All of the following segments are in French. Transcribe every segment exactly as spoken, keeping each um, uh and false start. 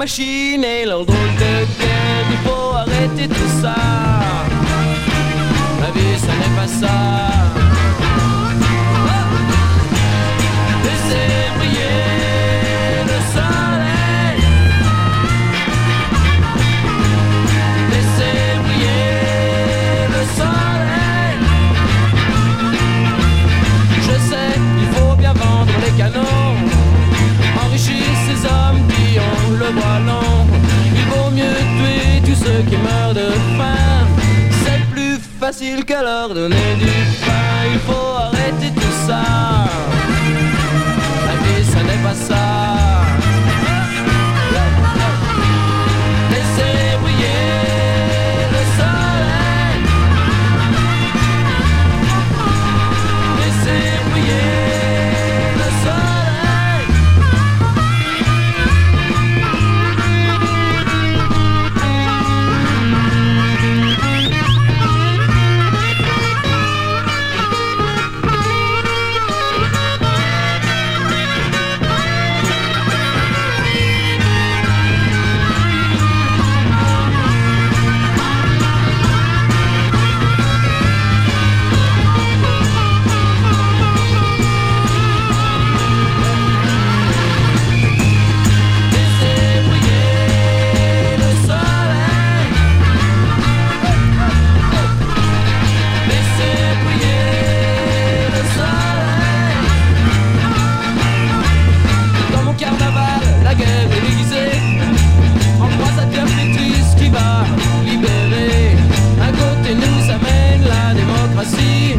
machines et leur drôle de gueule. Il faut arrêter tout ça. La vie, ça n'est pas ça. Laissez briller le soleil. Laissez briller le soleil. Je sais, il faut bien vendre les canons, enrichir ces hommes qui ont le bras long. Il vaut mieux tuer tous ceux qui meurent de faim. C'est plus facile que leur donner du pain. Il faut arrêter tout ça. La vie, ça n'est pas ça. Laissez briller le soleil. Laissez briller le soleil.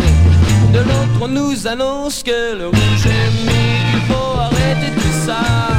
De l'autre on nous annonce que le rouge est mis. Il faut arrêter tout ça.